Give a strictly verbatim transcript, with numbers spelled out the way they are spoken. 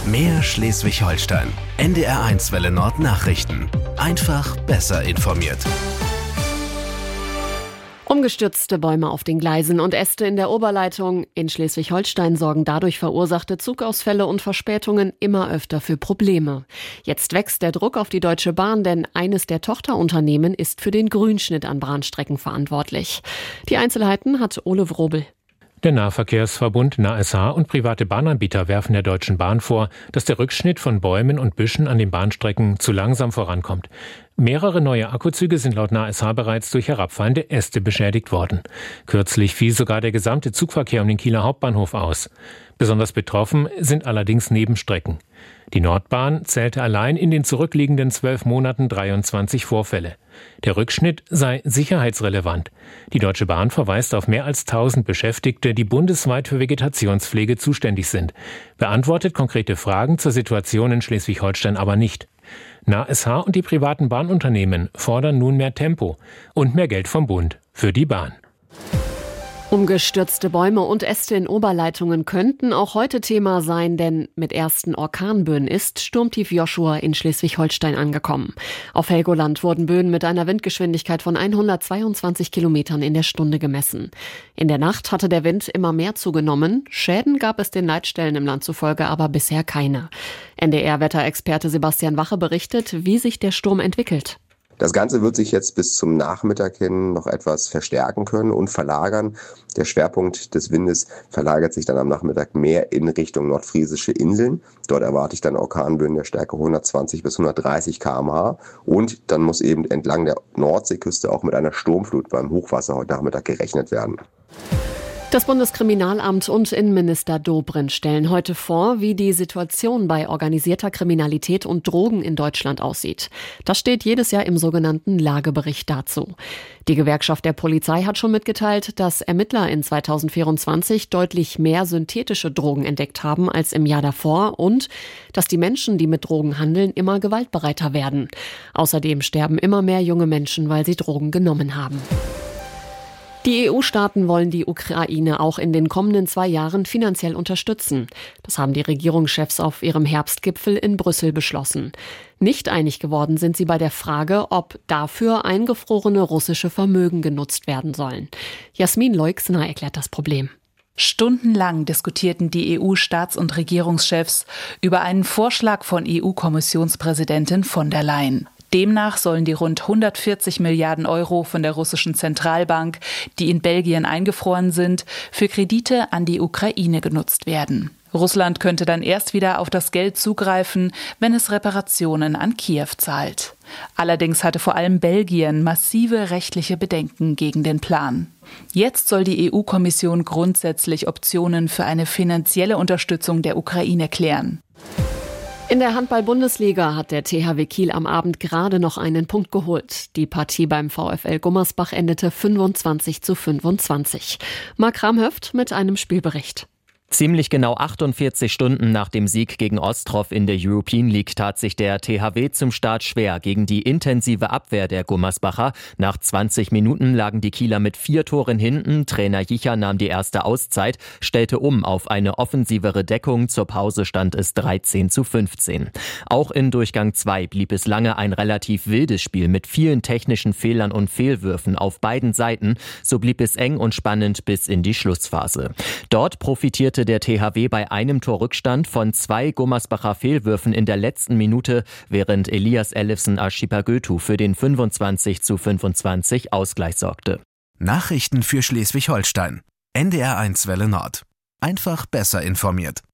Mehr Schleswig-Holstein. N D R eins Welle Nord Nachrichten. Einfach besser informiert. Umgestürzte Bäume auf den Gleisen und Äste in der Oberleitung. In Schleswig-Holstein sorgen dadurch verursachte Zugausfälle und Verspätungen immer öfter für Probleme. Jetzt wächst der Druck auf die Deutsche Bahn, denn eines der Tochterunternehmen ist für den Grünschnitt an Bahnstrecken verantwortlich. Die Einzelheiten hat Ole Wrobel. Der Nahverkehrsverbund N A S H und private Bahnanbieter werfen der Deutschen Bahn vor, dass der Rückschnitt von Bäumen und Büschen an den Bahnstrecken zu langsam vorankommt. Mehrere neue Akkuzüge sind laut N A S H bereits durch herabfallende Äste beschädigt worden. Kürzlich fiel sogar der gesamte Zugverkehr um den Kieler Hauptbahnhof aus. Besonders betroffen sind allerdings Nebenstrecken. Die Nordbahn zählte allein in den zurückliegenden zwölf Monaten dreiundzwanzig Vorfälle. Der Rückschnitt sei sicherheitsrelevant. Die Deutsche Bahn verweist auf mehr als tausend Beschäftigte, die bundesweit für Vegetationspflege zuständig sind, beantwortet konkrete Fragen zur Situation in Schleswig-Holstein aber nicht. N A S H und die privaten Bahnunternehmen fordern nun mehr Tempo und mehr Geld vom Bund für die Bahn. Umgestürzte Bäume und Äste in Oberleitungen könnten auch heute Thema sein, denn mit ersten Orkanböen ist Sturmtief Joshua in Schleswig-Holstein angekommen. Auf Helgoland wurden Böen mit einer Windgeschwindigkeit von hundertzweiundzwanzig Kilometern in der Stunde gemessen. In der Nacht hatte der Wind immer mehr zugenommen. Schäden gab es den Leitstellen im Land zufolge aber bisher keine. N D R-Wetterexperte Sebastian Wache berichtet, wie sich der Sturm entwickelt. Das Ganze wird sich jetzt bis zum Nachmittag hin noch etwas verstärken können und verlagern. Der Schwerpunkt des Windes verlagert sich dann am Nachmittag mehr in Richtung nordfriesische Inseln. Dort erwarte ich dann Orkanböen der Stärke hundertzwanzig bis hundertdreißig Kilometer pro Stunde. Und dann muss eben entlang der Nordseeküste auch mit einer Sturmflut beim Hochwasser heute Nachmittag gerechnet werden. Das Bundeskriminalamt und Innenminister Dobrindt stellen heute vor, wie die Situation bei organisierter Kriminalität und Drogen in Deutschland aussieht. Das steht jedes Jahr im sogenannten Lagebericht dazu. Die Gewerkschaft der Polizei hat schon mitgeteilt, dass Ermittler in zweitausendvierundzwanzig deutlich mehr synthetische Drogen entdeckt haben als im Jahr davor und dass die Menschen, die mit Drogen handeln, immer gewaltbereiter werden. Außerdem sterben immer mehr junge Menschen, weil sie Drogen genommen haben. Die E U-Staaten wollen die Ukraine auch in den kommenden zwei Jahren finanziell unterstützen. Das haben die Regierungschefs auf ihrem Herbstgipfel in Brüssel beschlossen. Nicht einig geworden sind sie bei der Frage, ob dafür eingefrorene russische Vermögen genutzt werden sollen. Jasmin Leixner erklärt das Problem. Stundenlang diskutierten die E U-Staats- und Regierungschefs über einen Vorschlag von E U-Kommissionspräsidentin von der Leyen. Demnach sollen die rund hundertvierzig Milliarden Euro von der russischen Zentralbank, die in Belgien eingefroren sind, für Kredite an die Ukraine genutzt werden. Russland könnte dann erst wieder auf das Geld zugreifen, wenn es Reparationen an Kiew zahlt. Allerdings hatte vor allem Belgien massive rechtliche Bedenken gegen den Plan. Jetzt soll die E U-Kommission grundsätzlich Optionen für eine finanzielle Unterstützung der Ukraine klären. In der Handball-Bundesliga hat der T H W Kiel am Abend gerade noch einen Punkt geholt. Die Partie beim VfL Gummersbach endete fünfundzwanzig zu fünfundzwanzig. Marc Ramhöft mit einem Spielbericht. Ziemlich genau achtundvierzig Stunden nach dem Sieg gegen Ostrov in der European League tat sich der T H W zum Start schwer gegen die intensive Abwehr der Gummersbacher. Nach zwanzig Minuten lagen die Kieler mit vier Toren hinten. Trainer Jicha nahm die erste Auszeit, stellte um auf eine offensivere Deckung. Zur Pause stand es dreizehn zu fünfzehn. Auch in Durchgang zwei blieb es lange ein relativ wildes Spiel mit vielen technischen Fehlern und Fehlwürfen auf beiden Seiten. So blieb es eng und spannend bis in die Schlussphase. Dort profitierte der T H W bei einem Torrückstand von zwei Gummersbacher Fehlwürfen in der letzten Minute, während Elias Ellefsen Aschipagötu für den fünfundzwanzig zu fünfundzwanzig Ausgleich sorgte. Nachrichten für Schleswig-Holstein. N D R eins Welle Nord. Einfach besser informiert.